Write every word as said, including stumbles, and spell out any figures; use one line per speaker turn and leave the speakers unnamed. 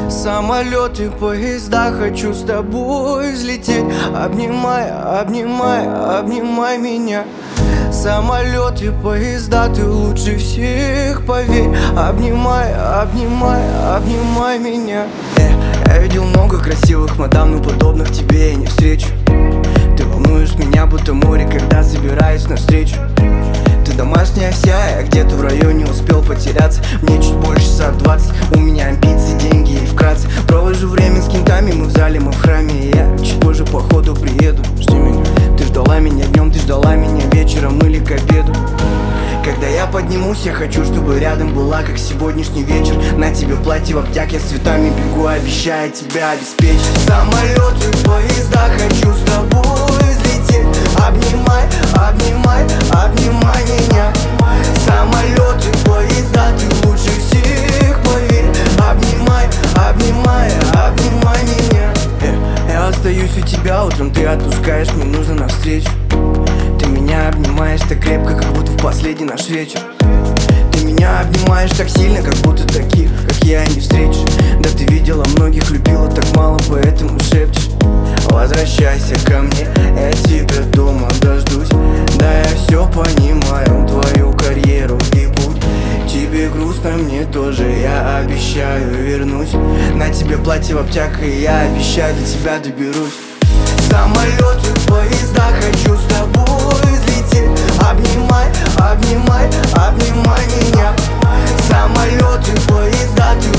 Самолеты, поезда, хочу с тобой взлететь. Обнимай, обнимай, обнимай меня. Самолеты, поезда, ты лучше всех, поверь. Обнимай, обнимай, обнимай меня. э, Я видел много красивых мадам, но подобных тебе я не встречу. Ты волнуешь меня, будто море, когда собираюсь навстречу. Ты домашняя вся, я где-то в районе успел потеряться. Мне чуть больше за двадцать, у меня амбиции, деньги и вкратце. Провожу время с кентами, мы в зале, мы в храме. И я чуть позже по ходу приеду. Жди меня. Ты ждала меня днем, ты ждала меня вечером или к обеду. Когда я поднимусь, я хочу, чтобы рядом была, как сегодняшний вечер. На тебе платье в обтяг, я с цветами бегу, обещаю тебя обеспечить. Самолеты, поезда, хочу с тобой взлететь. Обнимай, обнимай, обнимай меня. Самолеты, поезда, ты лучше всех, поверь. Обнимай, обнимай, обнимай меня. э, Я остаюсь у тебя, утром ты отпускаешь, мне нужно навстречу. Ты меня обнимаешь так крепко, как будто в последний наш вечер. Ты меня обнимаешь так сильно, как будто таких, как я, не встретишь. Да ты видела многих, любила так мало, поэтому шепчешь. Возвращайся ко мне, я тебя дома дождусь. Да я все понимаю, твою карьеру и путь. Тебе грустно, мне тоже, я обещаю вернусь. На тебе платье в обтяг, и я обещаю, до тебя доберусь. Самолеты, поезда, хочу с тобой взлететь. Обнимай, обнимай, обнимай меня. Самолеты, поезда, ты